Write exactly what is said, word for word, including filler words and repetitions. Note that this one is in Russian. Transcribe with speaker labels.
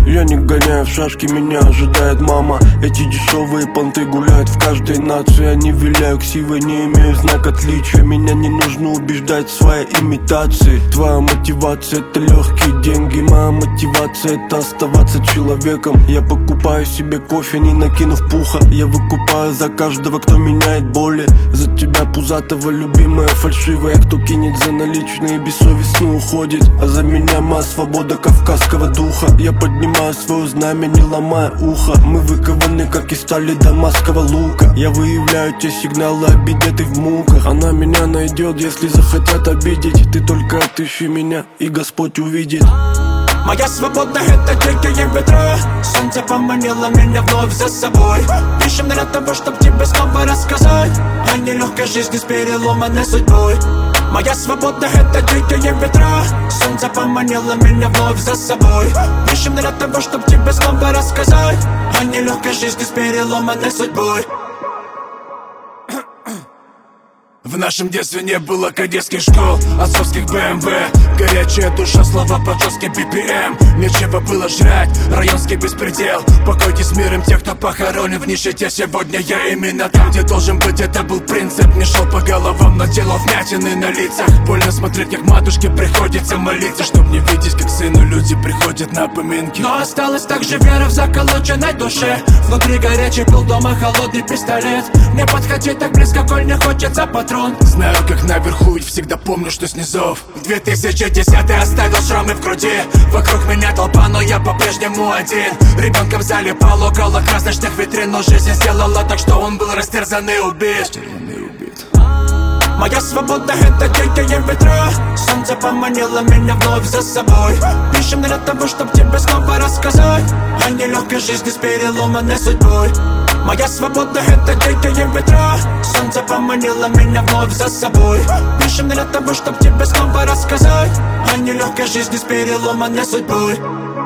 Speaker 1: Я не гоняю в шашки, меня ожидает мама. Эти дешевые понты гуляют в каждой нации. Они виляю ксивой, не имею знак отличия. Меня не нужно убеждать в своей имитации. Твоя мотивация — это легкие деньги, моя мотивация — это оставаться человеком. Я покупаю себе кофе, не накинув пуха. Я выкупаю за каждого, кто меняет боли. За тебя пузатого, любимая фальшивая, кто кинет за наличные и бессовестно уходит. А за меня моя свобода кавказского духа. Я поднимаю свое знамя, не ломая ухо. Мы выкованы, как из стали дамасского лука. Я выявляю те сигналы обиды, ты в муках. Она меня найдет, если захотят обидеть. Ты только отыщи меня, и Господь увидит.
Speaker 2: Моя свобода — это дикие ветра. Солнце поманило меня вновь за собой. Пишем для того, чтоб тебе снова рассказать о нелегкой жизни с переломанной судьбой. Моя свобода — это дикие ветра. Солнце поманило меня вновь за собой. Пишем для того, чтоб тебе снова рассказать о нелегкой жизни с переломанной судьбой. В нашем детстве не было кадетских школ, отцовских бэ эм вэ. Горячая душа, слова под жестким би пи эм. Нечего было жрать, районский беспредел. Покойте с миром тех, кто похоронен в нищете. Сегодня я именно там, где должен быть, это был принцип. Не шел по головам, но делал вмятины на лицах. Больно смотреть, как матушке приходится молиться, чтоб не видеть, как сыну люди приходят на поминки. Но осталась также вера в заколоченной душе. Внутри горячий был дома холодный пистолет. Не подходи так близко, коль не хочется патрон. Знаю, как наверху, ведь всегда помню, что снизов. две тысячи десятый оставил шрамы в груди. Вокруг меня толпа, но я по-прежнему один. Ребенком залипал около красочных витрин, но жизнь сделала так, что он был растерзан и убит. Моя свобода — это дикие ветра. Солнце поманило меня вновь за собой. Пишем для того, чтоб тебе снова рассказать о нелегкой жизни с переломанной судьбой. Моя свобода — это дикие ветра. Солнце поманило меня вновь за собой. Пишем для того, чтоб тебе снова рассказать о нелегкой жизни с переломанной судьбой.